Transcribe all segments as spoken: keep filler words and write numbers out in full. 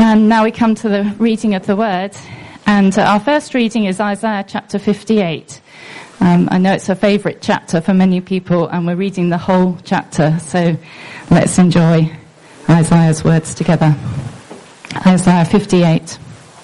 And now we come to the reading of the word. And uh, our first reading is Isaiah chapter fifty-eight. Um, I know it's a favourite chapter for many people, and we're reading the whole chapter. So let's enjoy Isaiah's words together. Isaiah fifty-eight.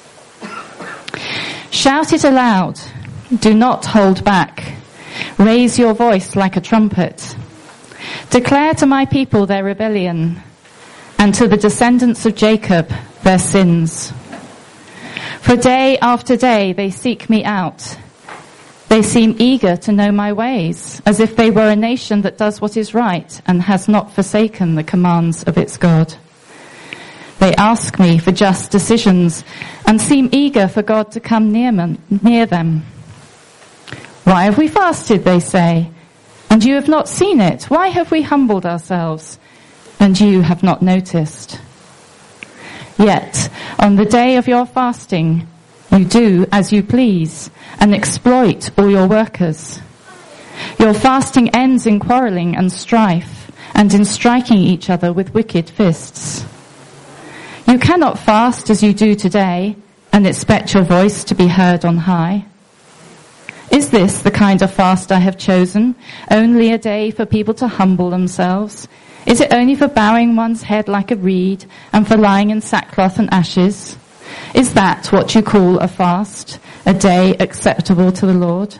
Shout it aloud. Do not hold back. Raise your voice like a trumpet. Declare to my people their rebellion, and to the descendants of Jacob their sins. For day after day they seek me out. They seem eager to know my ways, as if they were a nation that does what is right and has not forsaken the commands of its God. They ask me for just decisions and seem eager for God to come near, man, near them. Why have we fasted, they say, and you have not seen it? Why have we humbled ourselves, and you have not noticed? Yet, on the day of your fasting, you do as you please and exploit all your workers. Your fasting ends in quarrelling and strife and in striking each other with wicked fists. You cannot fast as you do today and expect your voice to be heard on high. Is this the kind of fast I have chosen? Only a day for people to humble themselves? Is it only for bowing one's head like a reed and for lying in sackcloth and ashes? Is that what you call a fast, a day acceptable to the Lord?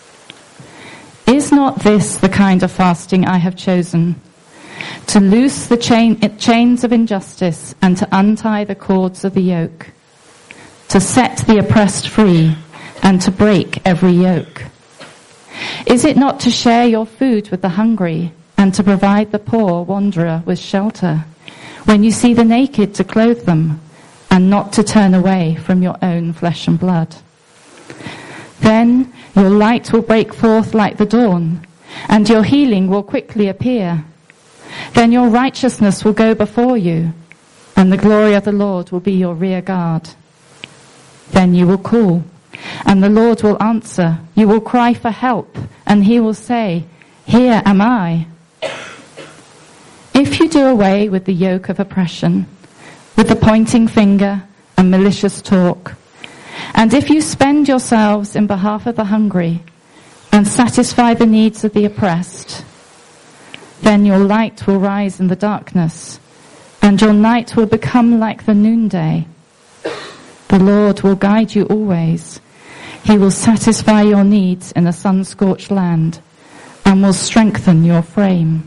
Is not this the kind of fasting I have chosen? To loose the chain, chains of injustice and to untie the cords of the yoke, to set the oppressed free and to break every yoke. Is it not to share your food with the hungry and to provide the poor wanderer with shelter, when you see the naked to clothe them, and not to turn away from your own flesh and blood? Then your light will break forth like the dawn, and your healing will quickly appear. Then your righteousness will go before you, and the glory of the Lord will be your rear guard. Then you will call, and the Lord will answer. You will cry for help, and he will say, Here am I. If you do away with the yoke of oppression, with the pointing finger and malicious talk, and if you spend yourselves in behalf of the hungry and satisfy the needs of the oppressed, then your light will rise in the darkness, and your night will become like the noonday. The Lord will guide you always. He will satisfy your needs in a sun-scorched land and will strengthen your frame.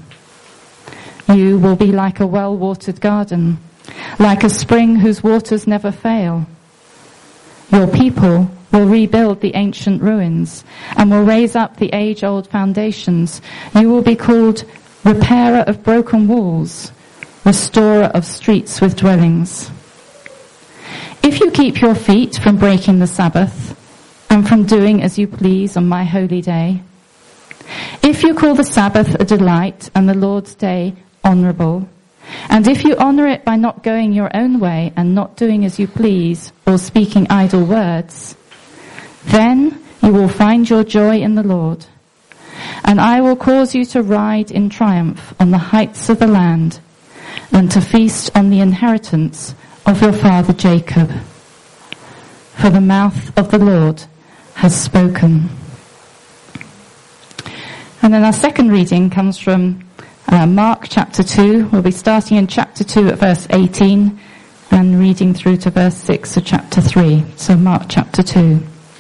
You will be like a well-watered garden, like a spring whose waters never fail. Your people will rebuild the ancient ruins and will raise up the age-old foundations. You will be called repairer of broken walls, restorer of streets with dwellings. If you keep your feet from breaking the Sabbath and from doing as you please on my holy day, if you call the Sabbath a delight and the Lord's day honourable, and if you honour it by not going your own way and not doing as you please or speaking idle words, then you will find your joy in the Lord, and I will cause you to ride in triumph on the heights of the land and to feast on the inheritance of your father Jacob. For the mouth of the Lord has spoken. And then our second reading comes from uh, Mark chapter two. We'll be starting in chapter two at verse eighteen and reading through to verse six of chapter three. So Mark chapter two.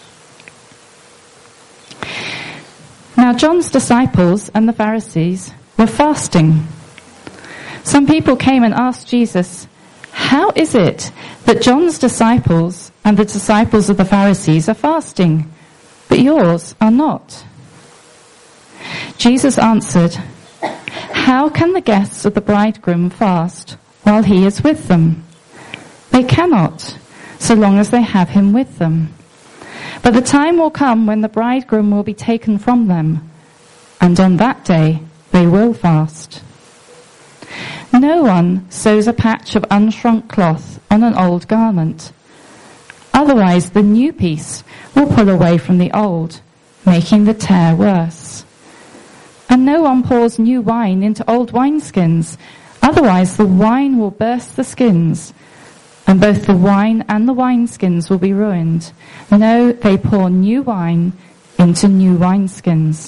Now John's disciples and the Pharisees were fasting. Some people came and asked Jesus, How is it that John's disciples and the disciples of the Pharisees are fasting, but yours are not? Jesus answered, How can the guests of the bridegroom fast while he is with them? They cannot, so long as they have him with them. But the time will come when the bridegroom will be taken from them, and on that day they will fast. No one sews a patch of unshrunk cloth on an old garment. Otherwise the new piece will pull away from the old, making the tear worse. And no one pours new wine into old wineskins, otherwise the wine will burst the skins, and both the wine and the wineskins will be ruined. No, they pour new wine into new wineskins.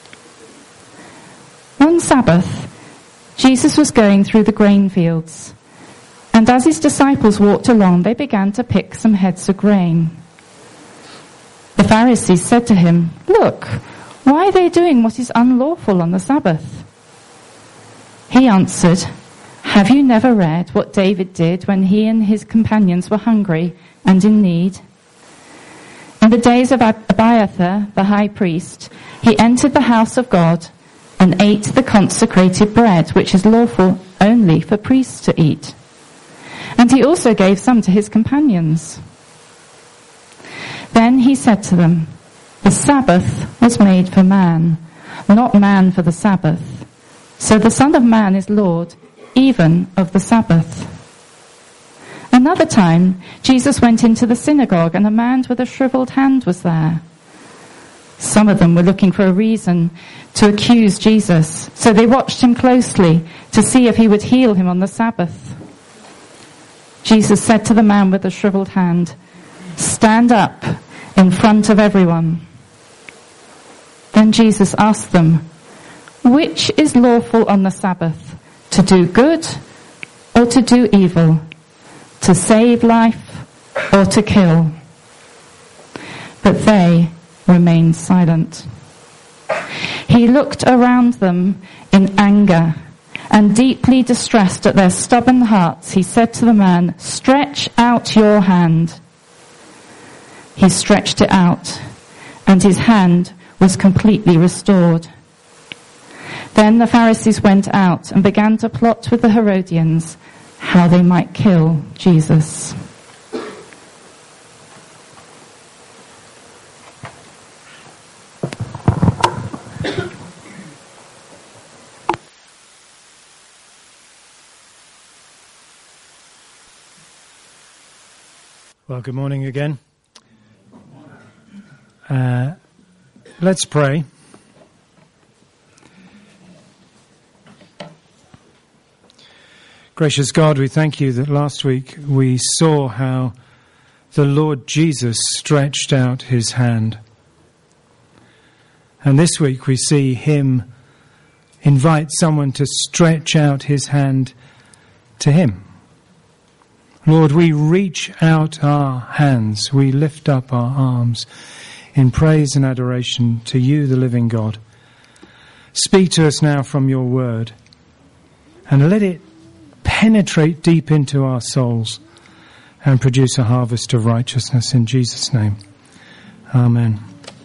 One Sabbath, Jesus was going through the grain fields, and as his disciples walked along, they began to pick some heads of grain. The Pharisees said to him, "Look, why are they doing what is unlawful on the Sabbath?" He answered, "Have you never read what David did when he and his companions were hungry and in need? In the days of Abiathar, the high priest, he entered the house of God and ate the consecrated bread, which is lawful only for priests to eat. And he also gave some to his companions." Then he said to them, "The Sabbath was made for man, not man for the Sabbath. So the Son of Man is Lord, even of the Sabbath." Another time, Jesus went into the synagogue, and a man with a shriveled hand was there. Some of them were looking for a reason to accuse Jesus, so they watched him closely to see if he would heal him on the Sabbath. Jesus said to the man with the shriveled hand, "Stand up in front of everyone." Then Jesus asked them, "Which is lawful on the Sabbath, to do good or to do evil, to save life or to kill?" But they remained silent. He looked around them in anger, and deeply distressed at their stubborn hearts, he said to the man, "Stretch out your hand." He stretched it out, and his hand was completely restored. Then the Pharisees went out and began to plot with the Herodians how they might kill Jesus. Well, good morning again. Uh, let's pray. Gracious God, we thank you that last week we saw how the Lord Jesus stretched out his hand. And this week we see him invite someone to stretch out his hand to him. Lord, we reach out our hands, we lift up our arms in praise and adoration to you, the living God. Speak to us now from your word, and let it penetrate deep into our souls and produce a harvest of righteousness in Jesus' name. Amen.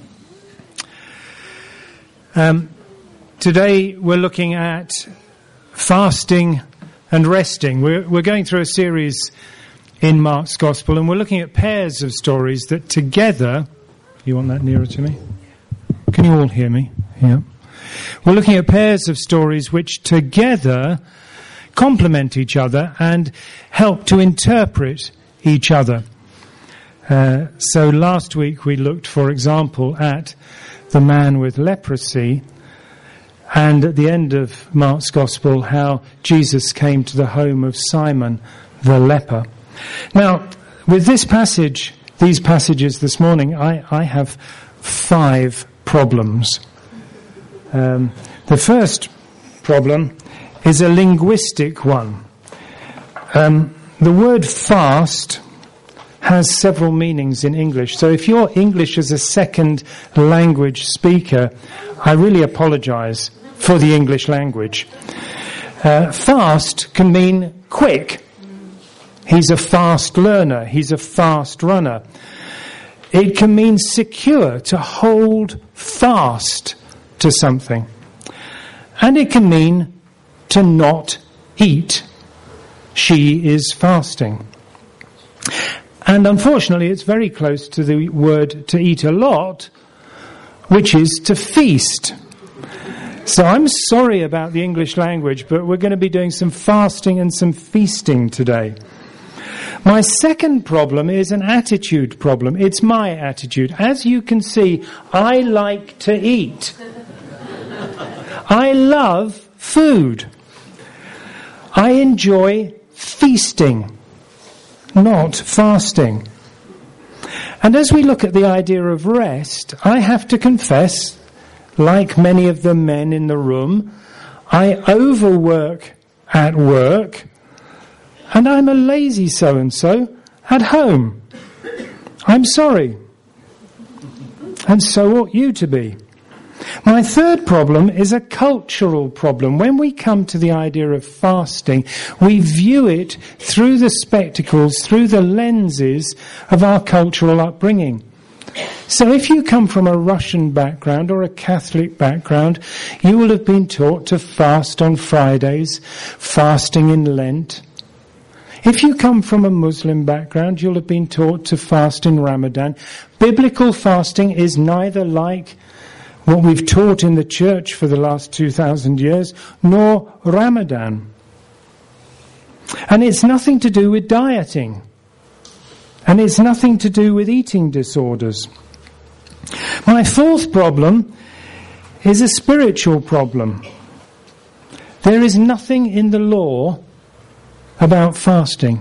Um, today we're looking at fasting and resting. We're, we're going through a series in Mark's Gospel, and we're looking at pairs of stories that together... You want that nearer to me? Can you all hear me? Yeah. We're looking at pairs of stories which together complement each other and help to interpret each other. Uh, so last week we looked, for example, at the man with leprosy, and at the end of Mark's Gospel, how Jesus came to the home of Simon the leper. Now, with this passage, these passages this morning, I, I have five problems. Um, the first problem is a linguistic one. Um, the word fast has several meanings in English. So if you're English as a second language speaker, I really apologize for the English language. Uh, fast can mean quick. He's a fast learner. He's a fast runner. It can mean secure, to hold fast to something. And it can mean to not eat. She is fasting. And unfortunately, it's very close to the word to eat a lot, which is to feast. So I'm sorry about the English language, but we're going to be doing some fasting and some feasting today. My second problem is an attitude problem. It's my attitude. As you can see, I like to eat. I love food. I enjoy feasting. not fasting. And as we look at the idea of rest, I have to confess, like many of the men in the room, I overwork at work, and I'm a lazy so-and-so at home. I'm sorry. And so ought you to be. My third problem is a cultural problem. When we come to the idea of fasting, we view it through the spectacles, through the lenses of our cultural upbringing. So if you come from a Russian background or a Catholic background, you will have been taught to fast on Fridays, fasting in Lent. If you come from a Muslim background, you'll have been taught to fast in Ramadan. Biblical fasting is neither like what we've taught in the church for the last two thousand years, nor Ramadan. And it's nothing to do with dieting. And it's nothing to do with eating disorders. My fourth problem is a spiritual problem. There is nothing in the law about fasting.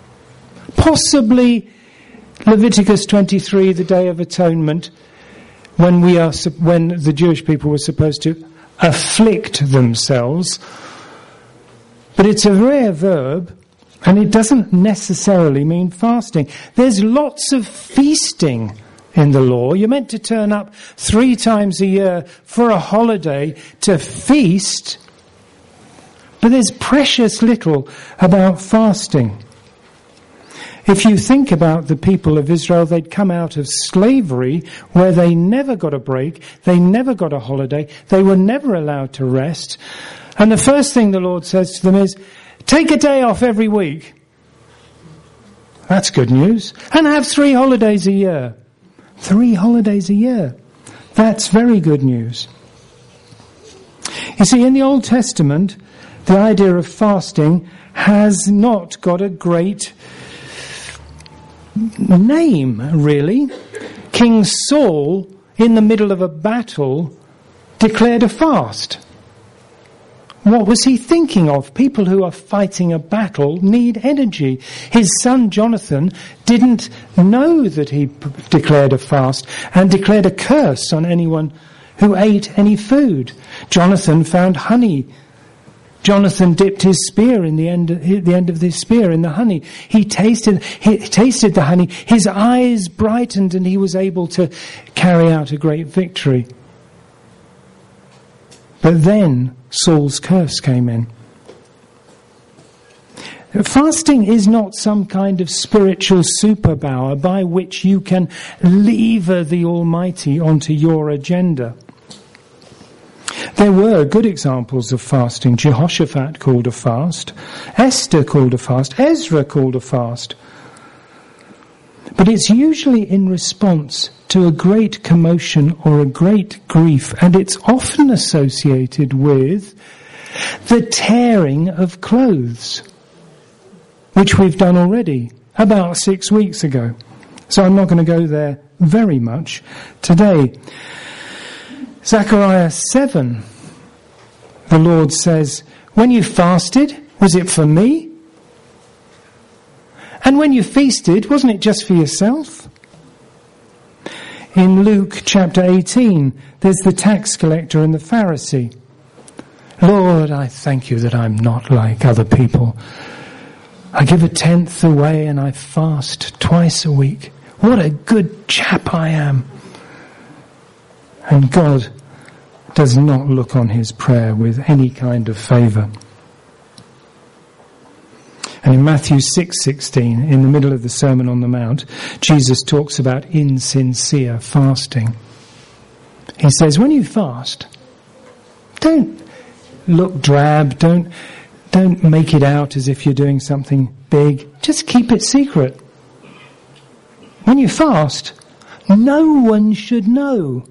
Possibly Leviticus twenty-three, the Day of Atonement, when we are when the Jewish people were supposed to afflict themselves. But it's a rare verb, and it doesn't necessarily mean fasting. There's lots of feasting in the law. You're meant to turn up three times a year for a holiday to feast, but there's precious little about fasting. If you think about the people of Israel, they'd come out of slavery where they never got a break, they never got a holiday, they were never allowed to rest. And the first thing the Lord says to them is, take a day off every week. That's good news. And have three holidays a year. Three holidays a year. That's very good news. You see, in the Old Testament, the idea of fasting has not got a great name, really. King Saul, in the middle of a battle, declared a fast. What was he thinking of? People who are fighting a battle need energy. His son Jonathan didn't know that he p- declared a fast and declared a curse on anyone who ate any food. Jonathan found honey. Jonathan dipped his spear in the end, the end of his spear in the honey. He tasted, he tasted the honey. His eyes brightened and he was able to carry out a great victory. But then Saul's curse came in. Fasting is not some kind of spiritual superpower by which you can lever the Almighty onto your agenda. There were good examples of fasting. Jehoshaphat called a fast. Esther called a fast. Ezra called a fast. But it's usually in response to a great commotion or a great grief, and it's often associated with the tearing of clothes, which we've done already about six weeks ago. So I'm not going to go there very much today. Zechariah seven, the Lord says, when you fasted, was it for me? And when you feasted, wasn't it just for yourself? In Luke chapter eighteen, there's the tax collector and the Pharisee. Lord, I thank you that I'm not like other people. I give a tenth away and I fast twice a week. What a good chap I am. And God does not look on his prayer with any kind of favour. And in Matthew six sixteen, in the middle of the Sermon on the Mount, Jesus talks about insincere fasting. He says, when you fast, don't look drab, don't, don't make it out as if you're doing something big. Just keep it secret. When you fast, no one should know.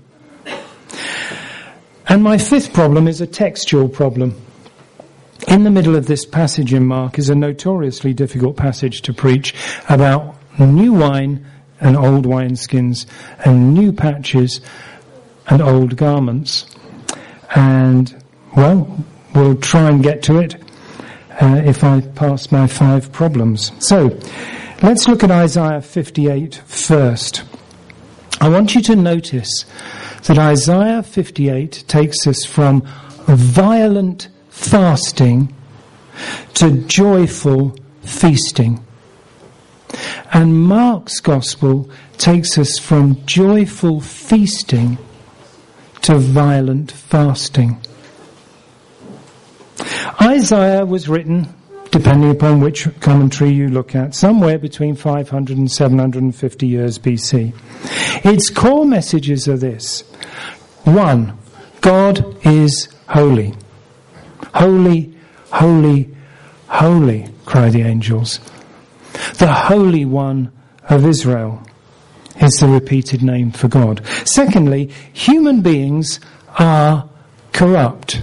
And my fifth problem is a textual problem. In the middle of this passage in Mark is a notoriously difficult passage to preach about new wine and old wineskins and new patches and old garments. And, well, we'll try and get to it uh, if I pass my five problems. So, Let's look at Isaiah fifty-eight first. I want you to notice that Isaiah fifty-eight takes us from violent fasting to joyful feasting. And Mark's Gospel takes us from joyful feasting to violent fasting. Isaiah was written, depending upon which commentary you look at, somewhere between five hundred and seven hundred fifty years B C. Its core messages are this. One, God is holy. Holy, holy, holy, cry the angels. The Holy One of Israel is the repeated name for God. Secondly, human beings are corrupt.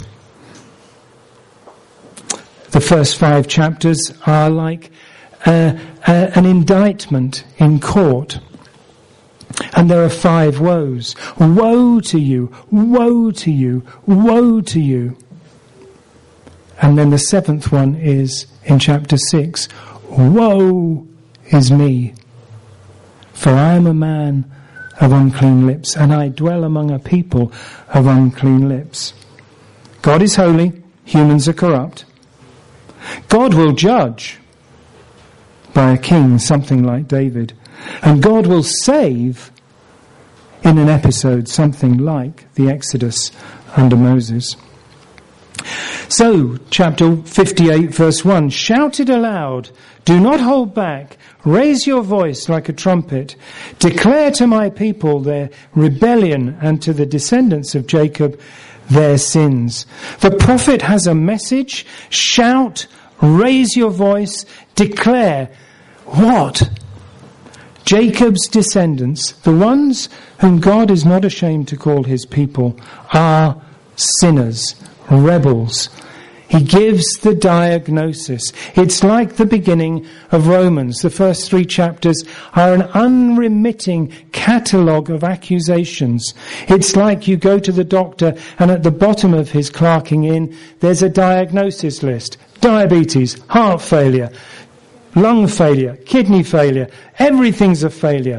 The first five chapters are like uh, uh, an indictment in court. And there are five woes. Woe to you, woe to you, woe to you. And then the seventh one is in chapter six. Woe is me, for I am a man of unclean lips, and I dwell among a people of unclean lips. God is holy, humans are corrupt. God will judge by a king, something like David. And God will save in an episode, something like the Exodus under Moses. So, chapter fifty-eight, verse one, shout it aloud, do not hold back, raise your voice like a trumpet, declare to my people their rebellion and to the descendants of Jacob their sins. The prophet has a message, shout, raise your voice, declare. What? Jacob's descendants, the ones whom God is not ashamed to call his people, are sinners, rebels. He gives the diagnosis. It's like the beginning of Romans. The first three chapters are an unremitting catalogue of accusations. It's like you go to the doctor and at the bottom of his clerking in, there's a diagnosis list. Diabetes, heart failure, lung failure, kidney failure, everything's a failure.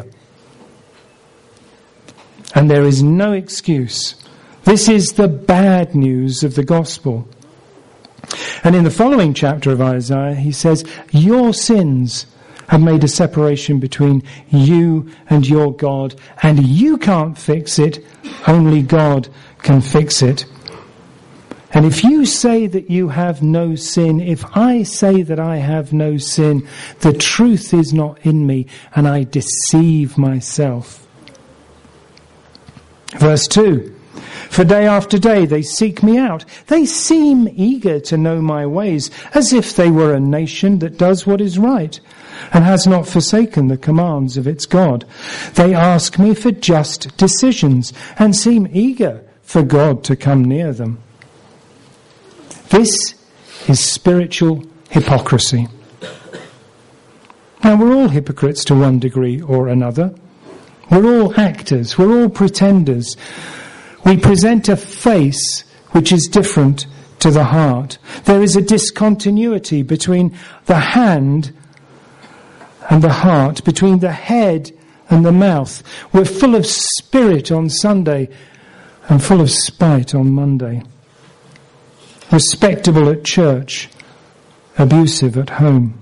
And there is no excuse. This is the bad news of the gospel. And in the following chapter of Isaiah, he says, your sins have made a separation between you and your God, and you can't fix it, only God can fix it. And if you say that you have no sin, if I say that I have no sin, the truth is not in me, and I deceive myself. Verse two. For day after day they seek me out. They seem eager to know my ways, as if they were a nation that does what is right and has not forsaken the commands of its God. They ask me for just decisions and seem eager for God to come near them. This is spiritual hypocrisy. Now, we're all hypocrites to one degree or another. We're all actors. We're all pretenders. We present a face which is different to the heart. There is a discontinuity between the hand and the heart, between the head and the mouth. We're full of spirit on Sunday and full of spite on Monday. Respectable at church, abusive at home.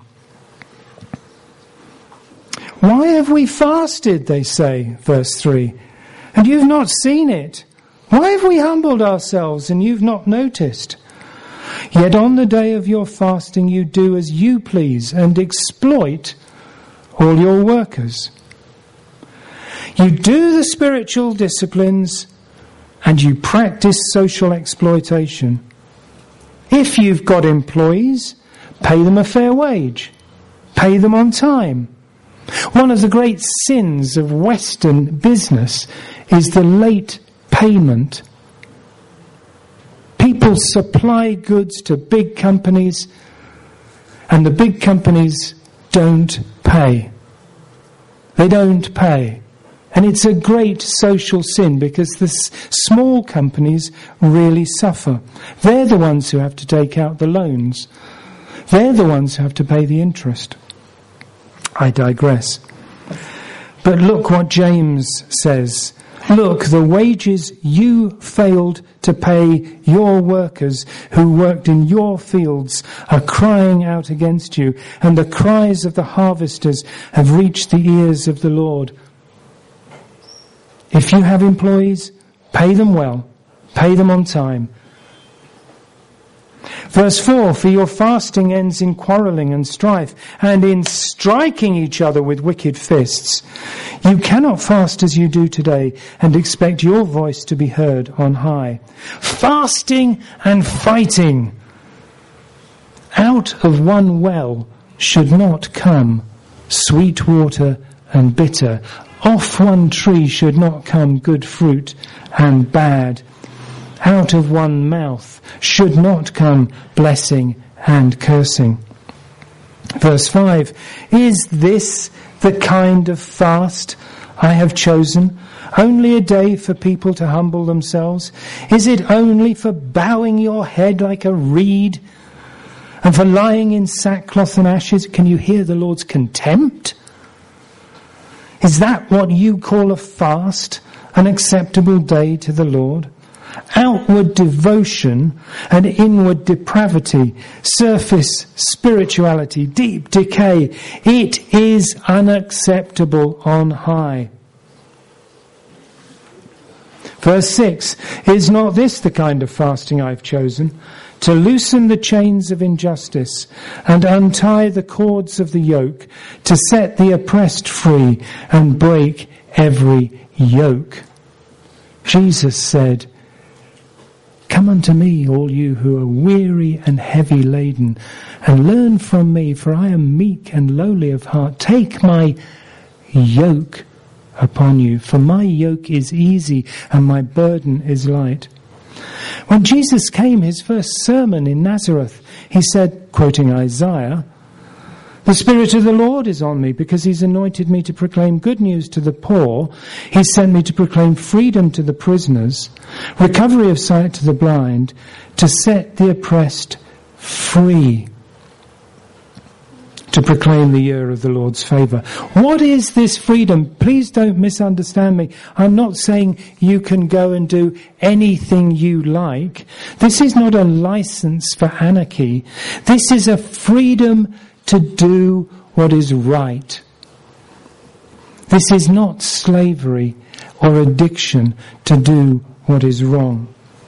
Why have we fasted, they say, verse three, and you've not seen it? Why have we humbled ourselves and you've not noticed? Yet on the day of your fasting you do as you please and exploit all your workers. You do the spiritual disciplines and you practice social exploitation. If you've got employees, pay them a fair wage. Pay them on time. One of the great sins of Western business is the late payment. People supply goods to big companies and the big companies don't pay. They don't pay. And it's a great social sin because the s- small companies really suffer. They're the ones who have to take out the loans. They're the ones who have to pay the interest. I digress. But look what James says. Look, the wages you failed to pay your workers who worked in your fields are crying out against you, and the cries of the harvesters have reached the ears of the Lord. If you have employees, pay them well, pay them on time. Verse four, for your fasting ends in quarrelling and strife, and in striking each other with wicked fists. You cannot fast as you do today and expect your voice to be heard on high. Fasting and fighting. Out of one well should not come sweet water and bitter. Off one tree should not come good fruit and bad. Out of one mouth should not come blessing and cursing. Verse five, is this the kind of fast I have chosen? Only a day for people to humble themselves? Is it only for bowing your head like a reed and for lying in sackcloth and ashes? Can you hear the Lord's contempt? Is that what you call a fast, an acceptable day to the Lord? Outward devotion and inward depravity, surface spirituality, deep decay, it is unacceptable on high. Verse six, is not this the kind of fasting I've chosen? To loosen the chains of injustice and untie the cords of the yoke, to set the oppressed free and break every yoke. Jesus said, come unto me, all you who are weary and heavy laden, and learn from me, for I am meek and lowly of heart. Take my yoke upon you, for my yoke is easy and my burden is light. When Jesus came, his first sermon in Nazareth, he said, quoting Isaiah, the Spirit of the Lord is on me because he's anointed me to proclaim good news to the poor. He sent me to proclaim freedom to the prisoners, recovery of sight to the blind, to set the oppressed free, to proclaim the year of the Lord's favour. What is this freedom? Please don't misunderstand me. I'm not saying you can go and do anything you like. This is not a license for anarchy. This is a freedom to do what is right. This is not slavery or addiction to do what is wrong.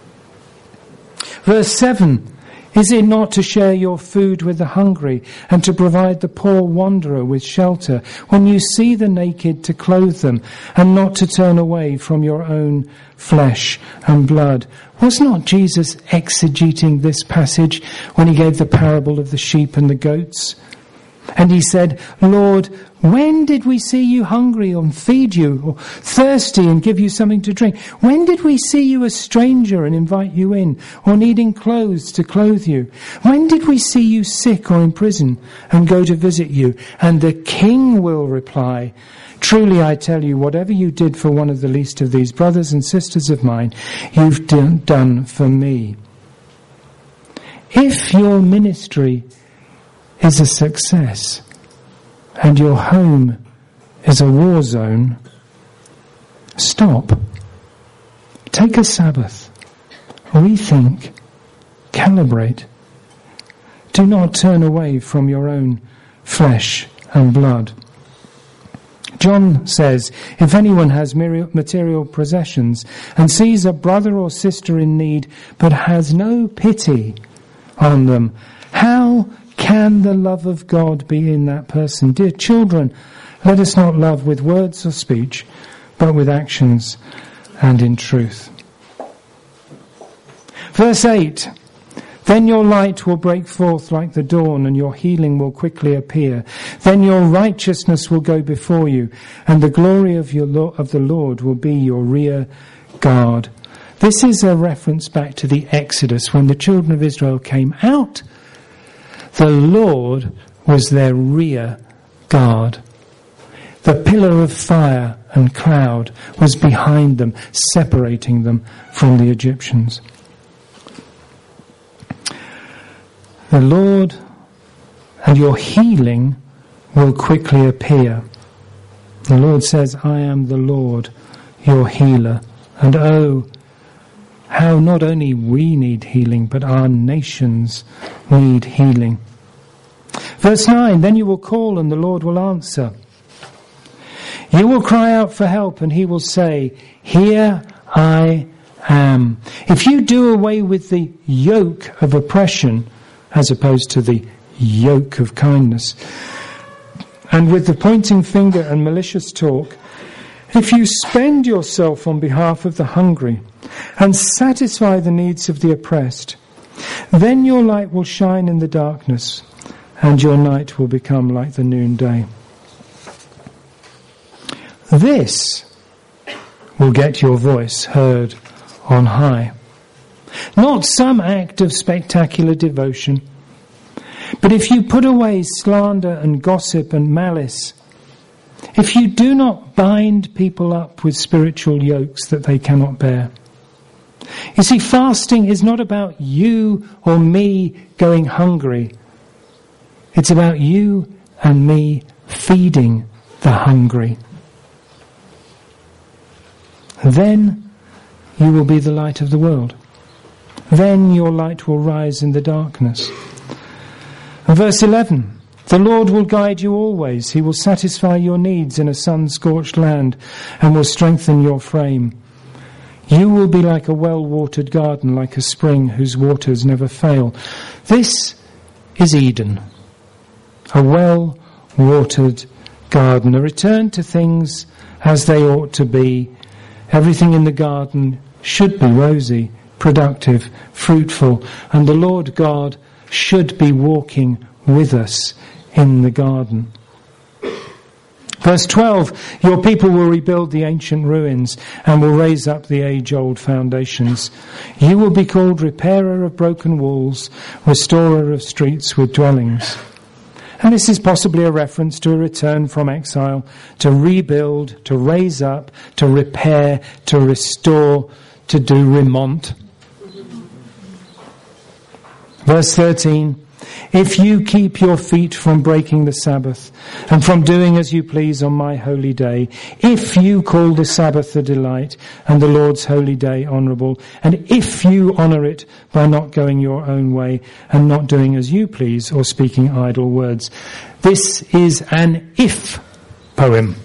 Verse seven, is it not to share your food with the hungry and to provide the poor wanderer with shelter? When you see the naked, to clothe them and not to turn away from your own flesh and blood? Was not Jesus exegeting this passage when he gave the parable of the sheep and the goats? And he said, Lord, when did we see you hungry and feed you, or thirsty and give you something to drink? When did we see you a stranger and invite you in, or needing clothes to clothe you? When did we see you sick or in prison and go to visit you? And the King will reply, truly I tell you, whatever you did for one of the least of these brothers and sisters of mine, you've done for me. If your ministry is a success and your home is a war zone, stop. Take a Sabbath. Rethink. Calibrate. Do not turn away from your own flesh and blood. John says, if anyone has material possessions and sees a brother or sister in need but has no pity on them, how can the love of God be in that person? Dear children, let us not love with words or speech, but with actions and in truth. Verse eight, then your light will break forth like the dawn, and your healing will quickly appear. Then your righteousness will go before you, and the glory of your Lo- of the Lord will be your rear guard. This is a reference back to the Exodus, when the children of Israel came out. The Lord was their rear guard. The pillar of fire and cloud was behind them, separating them from the Egyptians. The Lord and your healing will quickly appear. The Lord says, I am the Lord, your healer. And oh, how not only we need healing, but our nations need healing. Verse nine, then you will call and the Lord will answer. You will cry out for help and he will say, here I am. If you do away with the yoke of oppression, as opposed to the yoke of kindness, and with the pointing finger and malicious talk, if you spend yourself on behalf of the hungry and satisfy the needs of the oppressed, then your light will shine in the darkness and your night will become like the noonday. This will get your voice heard on high. Not some act of spectacular devotion, but if you put away slander and gossip and malice, if you do not bind people up with spiritual yokes that they cannot bear. You see, fasting is not about you or me going hungry. It's about you and me feeding the hungry. Then you will be the light of the world. Then your light will rise in the darkness. And verse eleven, the Lord will guide you always. He will satisfy your needs in a sun-scorched land and will strengthen your frame. You will be like a well-watered garden, like a spring whose waters never fail. This is Eden, a well-watered garden, a return to things as they ought to be. Everything in the garden should be rosy, productive, fruitful, and the Lord God should be walking with us in the garden. Verse twelve, your people will rebuild the ancient ruins and will raise up the age-old foundations. You will be called repairer of broken walls, restorer of streets with dwellings. And this is possibly a reference to a return from exile, to rebuild, to raise up, to repair, to restore, to do remont. Verse thirteen, if you keep your feet from breaking the Sabbath and from doing as you please on my holy day, if you call the Sabbath a delight and the Lord's holy day honourable, and if you honour it by not going your own way and not doing as you please or speaking idle words. This is an if poem.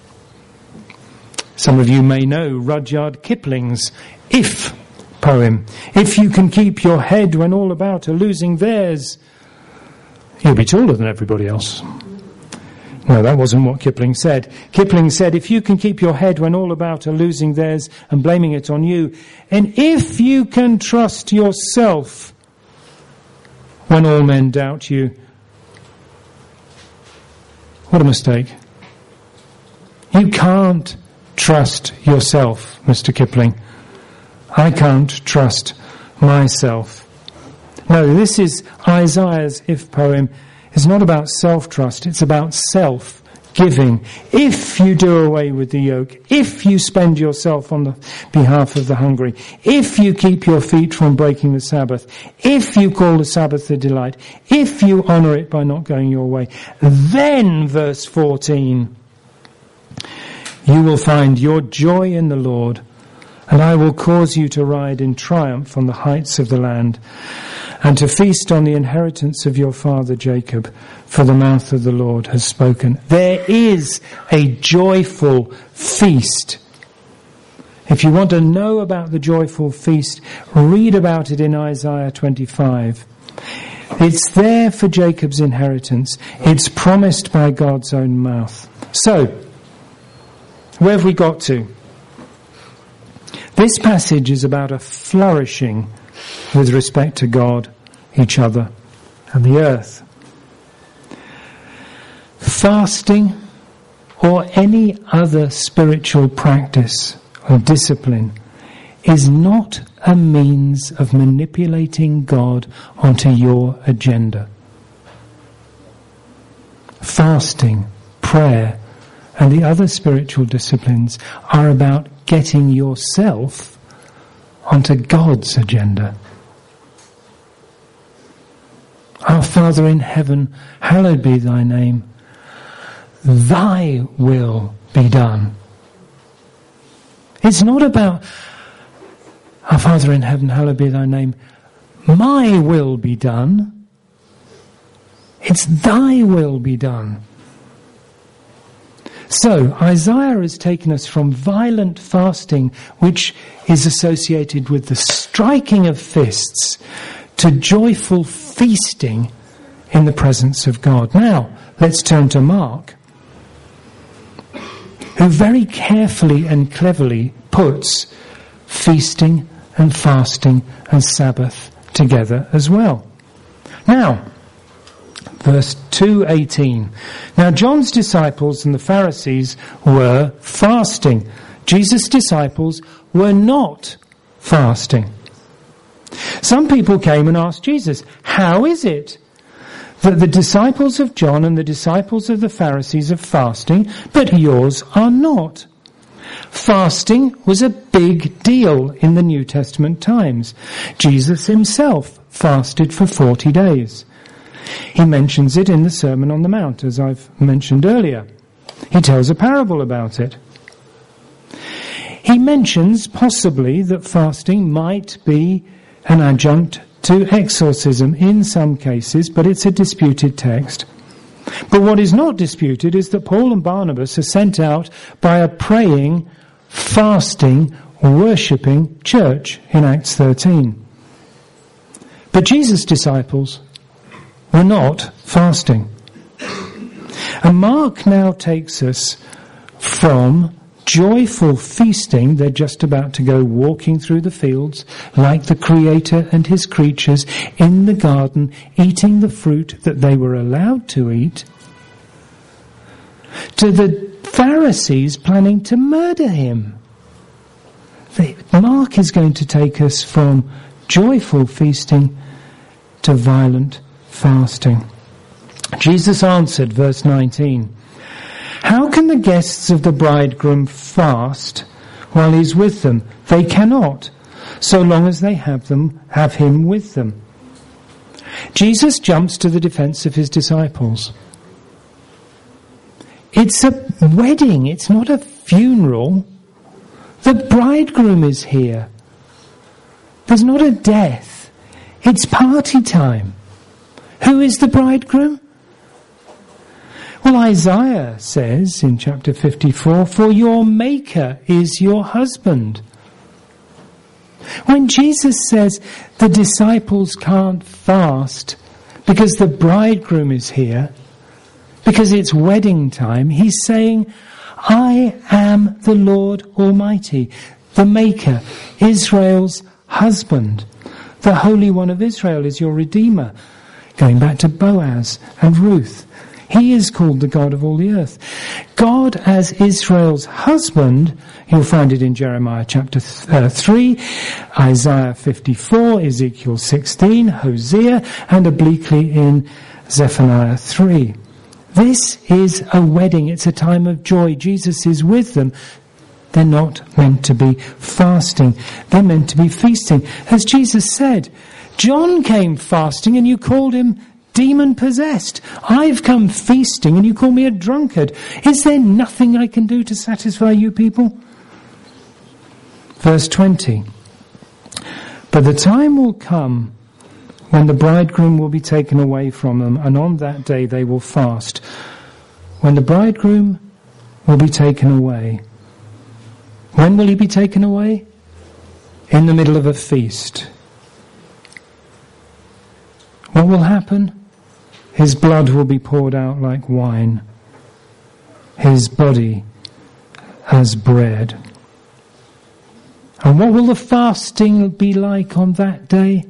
Some of you may know Rudyard Kipling's If poem. If you can keep your head when all about are losing theirs, you'll be taller than everybody else. No, that wasn't what Kipling said. Kipling said, if you can keep your head when all about are losing theirs and blaming it on you, and if you can trust yourself when all men doubt you, what a mistake. You can't trust yourself, Mister Kipling. I can't trust myself. No, this is Isaiah's If poem. It's not about self-trust, it's about self-giving. If you do away with the yoke, if you spend yourself on the behalf of the hungry, if you keep your feet from breaking the Sabbath, if you call the Sabbath a delight, if you honour it by not going your way, then, verse fourteen, you will find your joy in the Lord, and I will cause you to ride in triumph on the heights of the land, and to feast on the inheritance of your father Jacob, for the mouth of the Lord has spoken. There is a joyful feast. If you want to know about the joyful feast, read about it in Isaiah twenty-five. It's there for Jacob's inheritance. It's promised by God's own mouth. So, where have we got to? This passage is about a flourishing with respect to God, each other, and the earth. Fasting or any other spiritual practice or discipline is not a means of manipulating God onto your agenda. Fasting, prayer, and the other spiritual disciplines are about getting yourself onto God's agenda. Our Father in heaven, hallowed be thy name. thy will be done. It's not about, our Father in heaven, hallowed be thy name, my will be done. It's thy will be done. So, Isaiah has taken us from violent fasting, which is associated with the striking of fists, to joyful feasting in the presence of God. Now, let's turn to Mark, who very carefully and cleverly puts feasting and fasting and Sabbath together as well. Now, verse two eighteen. Now John's disciples and the Pharisees were fasting. Jesus' disciples were not fasting. Some people came and asked Jesus, how is it that the disciples of John and the disciples of the Pharisees are fasting, but yours are not? Fasting was a big deal in the New Testament times. Jesus himself fasted for forty days. He mentions it in the Sermon on the Mount, as I've mentioned earlier. He tells a parable about it. He mentions possibly that fasting might be an adjunct to exorcism in some cases, but it's a disputed text. But what is not disputed is that Paul and Barnabas are sent out by a praying, fasting, worshipping church in Acts thirteen. But Jesus' disciples were not fasting. And Mark now takes us from joyful feasting, they're just about to go walking through the fields like the Creator and his creatures in the garden, eating the fruit that they were allowed to eat, to the Pharisees planning to murder him. The, Mark is going to take us from joyful feasting to violent fasting. Jesus answered, verse nineteen, how can the guests of the bridegroom fast while he's with them? They cannot, so long as they have them, have him with them. Jesus jumps to the defense of his disciples. It's a wedding, it's not a funeral. The bridegroom is here. There's not a death. It's party time. Who is the bridegroom? Well, Isaiah says in chapter fifty-four, for your Maker is your husband. When Jesus says the disciples can't fast because the bridegroom is here, because it's wedding time, he's saying, I am the Lord Almighty, the Maker, Israel's husband. The Holy One of Israel is your Redeemer. Going back to Boaz and Ruth. He is called the God of all the earth. God as Israel's husband, you'll find it in Jeremiah chapter th- uh, three, Isaiah fifty-four, Ezekiel sixteen, Hosea, and obliquely in Zephaniah three. This is a wedding. It's a time of joy. Jesus is with them. They're not meant to be fasting. They're meant to be feasting. As Jesus said, John came fasting and you called him demon-possessed. I've come feasting and you call me a drunkard. Is there nothing I can do to satisfy you people? Verse twenty. But the time will come when the bridegroom will be taken away from them, and on that day they will fast. When the bridegroom will be taken away. When will he be taken away? In the middle of a feast. What will happen? His blood will be poured out like wine, his body as bread. And what will the fasting be like on that day?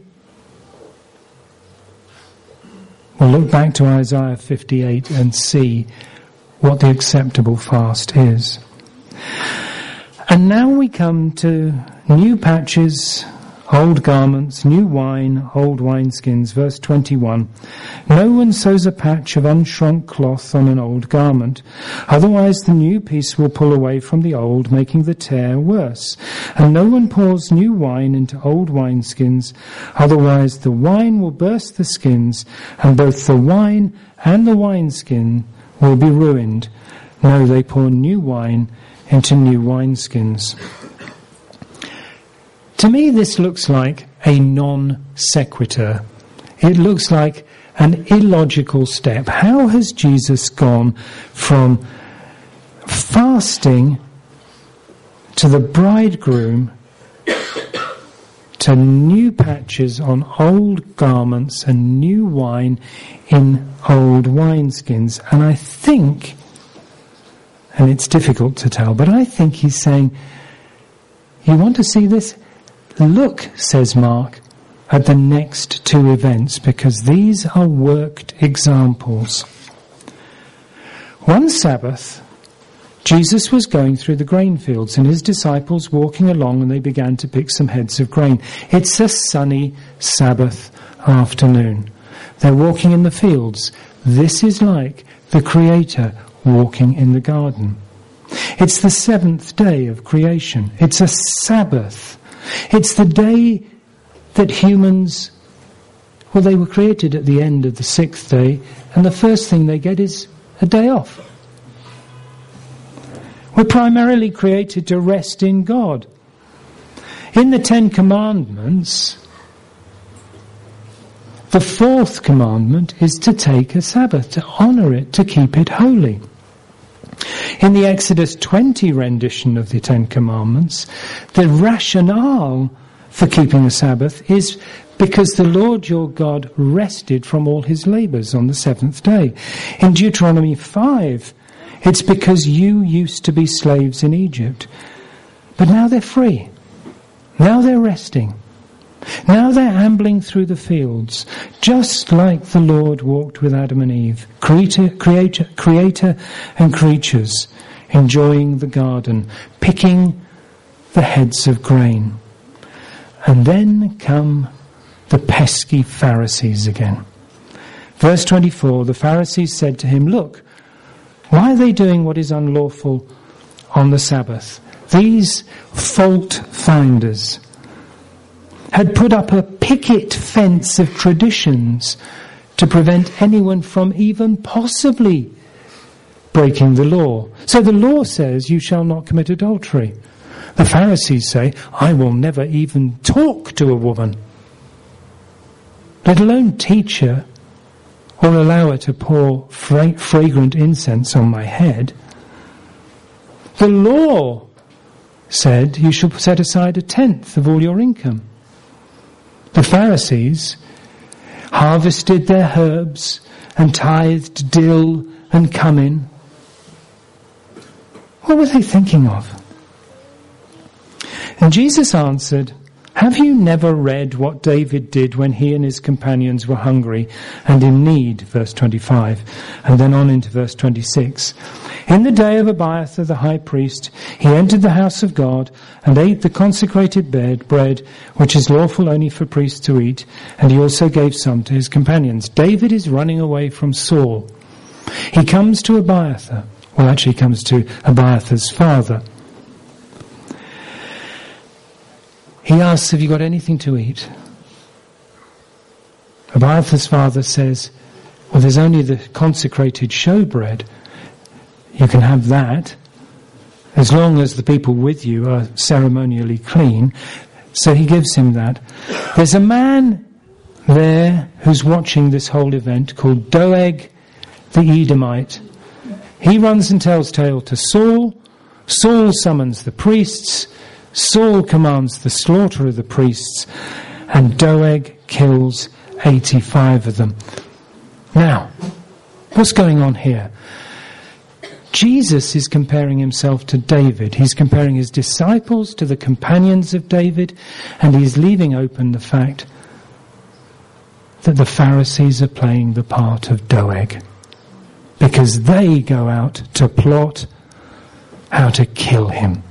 We'll look back to Isaiah fifty-eight and see what the acceptable fast is. And now we come to new patches, old garments, new wine, old wineskins. Verse twenty-one. No one sews a patch of unshrunk cloth on an old garment. Otherwise the new piece will pull away from the old, making the tear worse. And no one pours new wine into old wineskins. Otherwise the wine will burst the skins, and both the wine and the wineskin will be ruined. No, they pour new wine into new wineskins. To me, this looks like a non sequitur. It looks like an illogical step. How has Jesus gone from fasting to the bridegroom to new patches on old garments and new wine in old wineskins? And I think, and it's difficult to tell, but I think he's saying, you want to see this? Look, says Mark, at the next two events, because these are worked examples. One Sabbath, Jesus was going through the grain fields and his disciples walking along, and they began to pick some heads of grain. It's a sunny Sabbath afternoon. They're walking in the fields. This is like the Creator walking in the garden. It's the seventh day of creation. It's a Sabbath. It's the day that humans, well, they were created at the end of the sixth day, and the first thing they get is a day off. We're primarily created to rest in God. In the Ten Commandments, the fourth commandment is to take a Sabbath, to honour it, to keep it holy. In the Exodus twenty rendition of the Ten Commandments, the rationale for keeping a Sabbath is because the Lord your God rested from all his labours on the seventh day. In Deuteronomy five, it's because you used to be slaves in Egypt, but now they're free. Now they're resting. Now they're ambling through the fields, just like the Lord walked with Adam and Eve, creator, creator, creator and creatures, enjoying the garden, picking the heads of grain. And then come the pesky Pharisees again. Verse twenty-four, the Pharisees said to him, look, why are they doing what is unlawful on the Sabbath? These fault finders had put up a picket fence of traditions to prevent anyone from even possibly breaking the law. So the law says you shall not commit adultery. The Pharisees say, I will never even talk to a woman, let alone teach her or allow her to pour fra- fragrant incense on my head. The law said you shall set aside a tenth of all your income. The Pharisees harvested their herbs and tithed dill and cumin. What were they thinking of? And Jesus answered, have you never read what David did when he and his companions were hungry and in need, verse twenty-five, and then on into verse twenty-six. In the day of Abiathar the high priest, he entered the house of God and ate the consecrated bread, which is lawful only for priests to eat, and he also gave some to his companions. David is running away from Saul. He comes to Abiathar, well actually he comes to Abiathar's father. He asks, have you got anything to eat? Abiathar's father says, well, there's only the consecrated showbread. You can have that, as long as the people with you are ceremonially clean. So he gives him that. There's a man there who's watching this whole event called Doeg the Edomite. He runs and tells tale to Saul. Saul summons the priests. Saul commands the slaughter of the priests, and Doeg kills eighty-five of them. Now, what's going on here? Jesus is comparing himself to David. He's comparing his disciples to the companions of David, and he's leaving open the fact that the Pharisees are playing the part of Doeg, because they go out to plot how to kill him.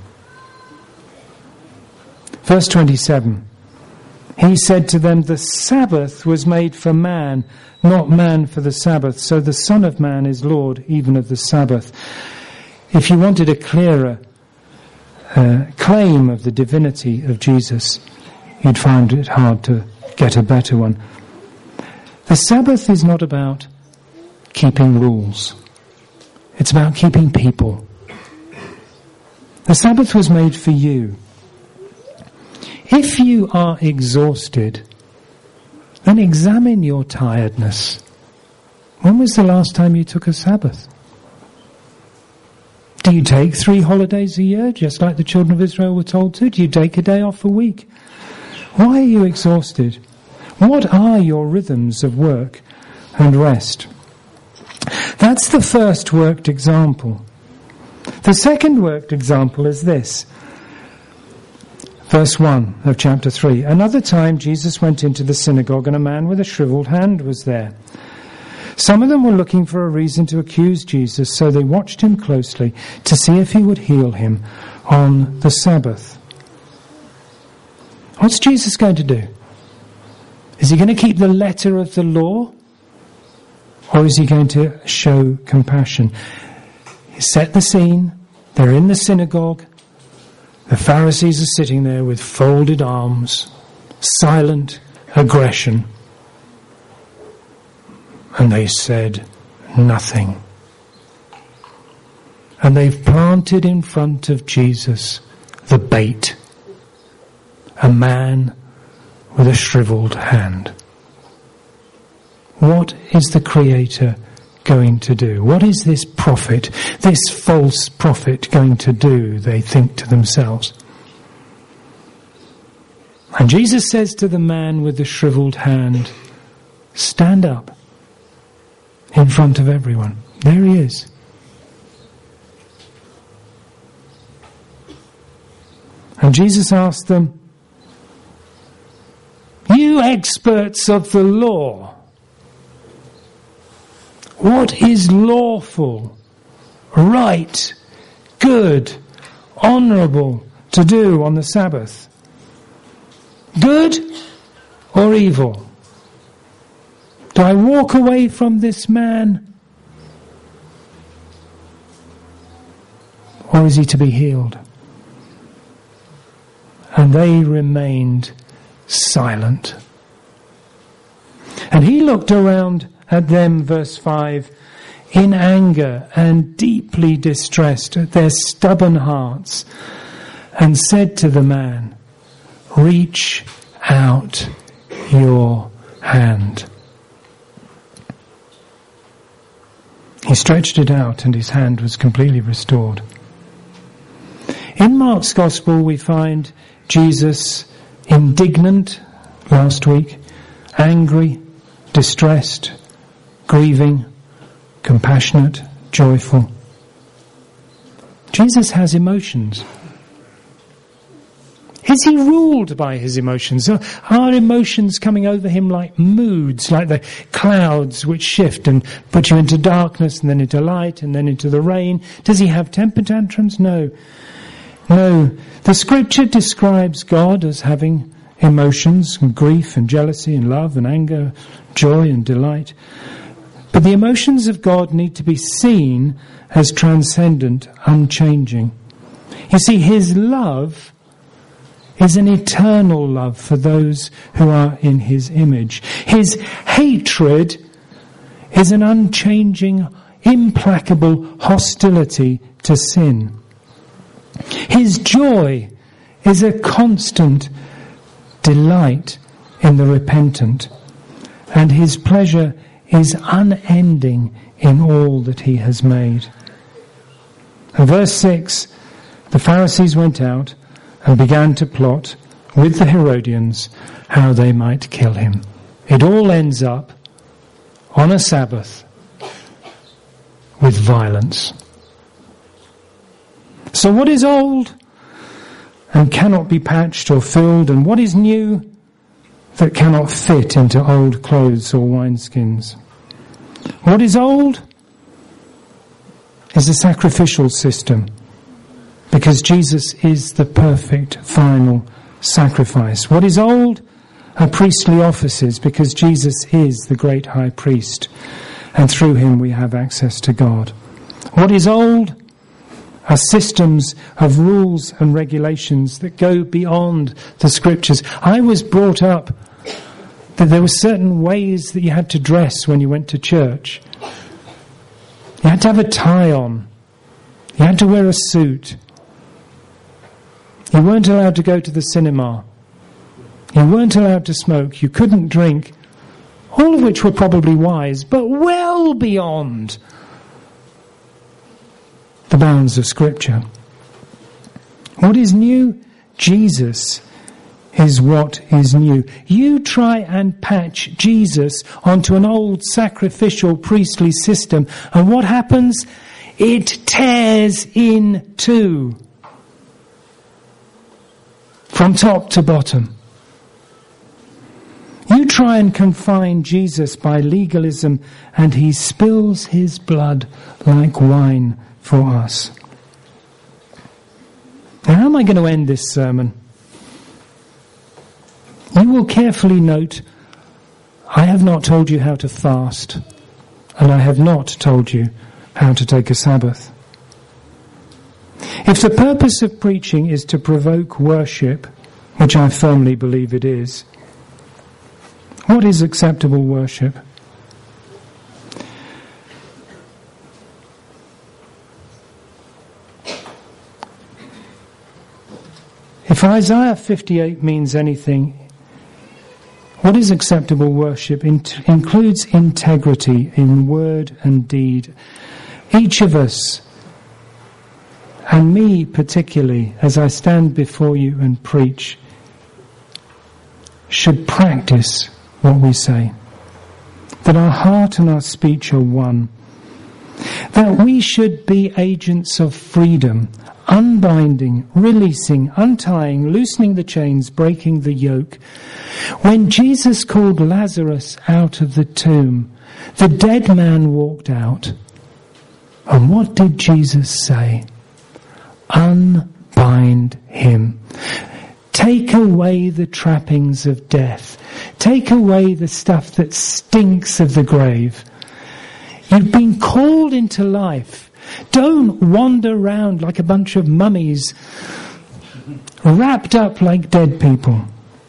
Verse twenty-seven, he said to them, the Sabbath was made for man, not man for the Sabbath. So the Son of Man is Lord even of the Sabbath. If you wanted a clearer uh, claim of the divinity of Jesus, you'd find it hard to get a better one. The Sabbath is not about keeping rules. It's about keeping people. The Sabbath was made for you. If you are exhausted, then examine your tiredness. When was the last time you took a Sabbath? Do you take three holidays a year, just like the children of Israel were told to? Do you take a day off a week? Why are you exhausted? What are your rhythms of work and rest? That's the first worked example. The second worked example is this. Verse one of chapter three. Another time Jesus went into the synagogue and a man with a shriveled hand was there. Some of them were looking for a reason to accuse Jesus, so they watched him closely to see if he would heal him on the Sabbath. What's Jesus going to do? Is he going to keep the letter of the law? Or is he going to show compassion? He set the scene. They're in the synagogue. The Pharisees are sitting there with folded arms, silent aggression. And they said nothing. And they've planted in front of Jesus the bait. A man with a shriveled hand. What is the Creator going to do? What is this prophet, this false prophet going to do, they think to themselves. And Jesus says to the man with the shriveled hand, stand up in front of everyone. There he is. And Jesus asked them, you experts of the law, what is lawful, right, good, honourable to do on the Sabbath? Good or evil? Do I walk away from this man? Or is he to be healed? And they remained silent. And he looked around at them, verse five, in anger and deeply distressed at their stubborn hearts, and said to the man, reach out your hand. He stretched it out and his hand was completely restored. In Mark's Gospel we find Jesus indignant last week, angry, distressed, grieving, compassionate, joyful. Jesus has emotions. Is he ruled by his emotions? Are emotions coming over him like moods, like the clouds which shift and put you into darkness and then into light and then into the rain? Does he have temper tantrums? No. No. The scripture describes God as having emotions and grief and jealousy and love and anger, joy and delight. But the emotions of God need to be seen as transcendent, unchanging. You see, his love is an eternal love for those who are in his image. His hatred is an unchanging, implacable hostility to sin. His joy is a constant delight in the repentant, and his pleasure is unending in all that he has made. And verse six, the Pharisees went out and began to plot with the Herodians how they might kill him. It all ends up on a Sabbath with violence. So what is old and cannot be patched or filled, and what is new that cannot fit into old clothes or wineskins? What is old is a sacrificial system, because Jesus is the perfect final sacrifice. What is old are priestly offices, because Jesus is the great high priest, and through him we have access to God. What is old are systems of rules and regulations that go beyond the scriptures. I was brought up that there were certain ways that you had to dress when you went to church. You had to have a tie on. You had to wear a suit. You weren't allowed to go to the cinema. You weren't allowed to smoke. You couldn't drink. All of which were probably wise, but well beyond the bounds of Scripture. What is new? Jesus is what is new. You try and patch Jesus onto an old sacrificial priestly system, and what happens? It tears in two. From top to bottom. You try and confine Jesus by legalism, and he spills his blood like wine for us. Now, how am I going to end this sermon? You will carefully note, I have not told you how to fast, and I have not told you how to take a Sabbath. If the purpose of preaching is to provoke worship, which I firmly believe it is, what is acceptable worship? If Isaiah fifty-eight means anything, what is acceptable worship int- includes integrity in word and deed. Each of us, and me particularly, as I stand before you and preach, should practice what we say. That our heart and our speech are one. That we should be agents of freedom, unbinding, releasing, untying, loosening the chains, breaking the yoke. When Jesus called Lazarus out of the tomb, the dead man walked out. And what did Jesus say? Unbind him. Take away the trappings of death. Take away the stuff that stinks of the grave. You've been called into life. Don't wander around like a bunch of mummies, wrapped up like dead people.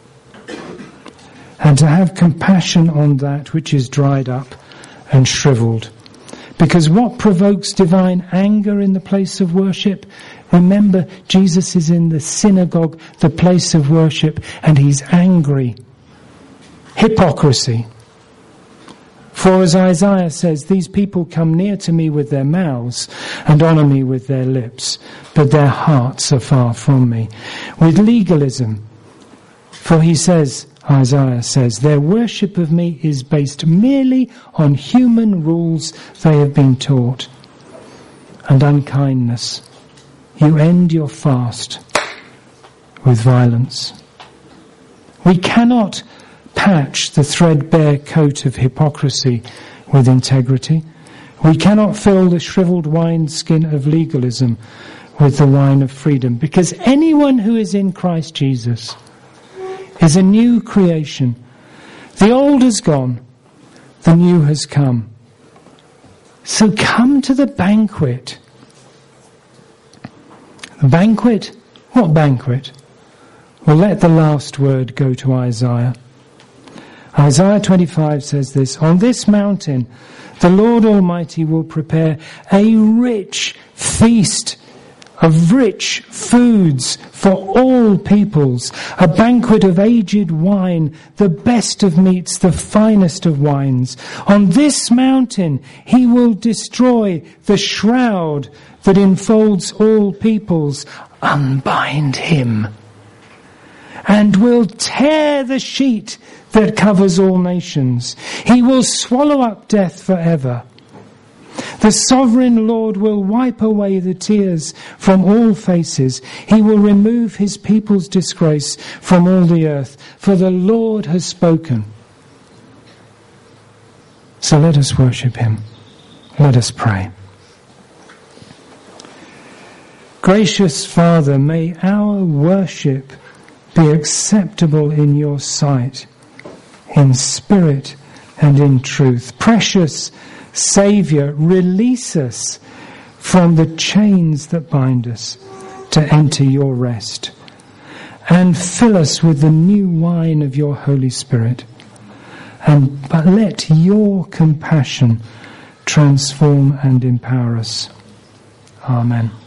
And to have compassion on that which is dried up and shriveled. Because what provokes divine anger in the place of worship? Remember, Jesus is in the synagogue, the place of worship, and he's angry. Hypocrisy. For as Isaiah says, these people come near to me with their mouths and honour me with their lips, but their hearts are far from me. With legalism, for he says, Isaiah says, their worship of me is based merely on human rules they have been taught, and unkindness. You end your fast with violence. We cannot patch the threadbare coat of hypocrisy with integrity. We cannot fill the shriveled wineskin of legalism with the wine of freedom, because anyone who is in Christ Jesus is a new creation. The old has gone, the new has come. So come to the banquet. The banquet? What banquet? Well, let the last word go to Isaiah. Isaiah twenty-five says this, on this mountain the Lord Almighty will prepare a rich feast of rich foods for all peoples, a banquet of aged wine, the best of meats, the finest of wines. On this mountain he will destroy the shroud that enfolds all peoples, unbind him, and will tear the sheet that covers all nations. He will swallow up death forever. The sovereign Lord will wipe away the tears from all faces. He will remove his people's disgrace from all the earth, for the Lord has spoken. So let us worship him. Let us pray. Gracious Father, may our worship be acceptable in your sight, in spirit and in truth. Precious Saviour, release us from the chains that bind us to enter your rest, and fill us with the new wine of your Holy Spirit. And but let your compassion transform and empower us. Amen.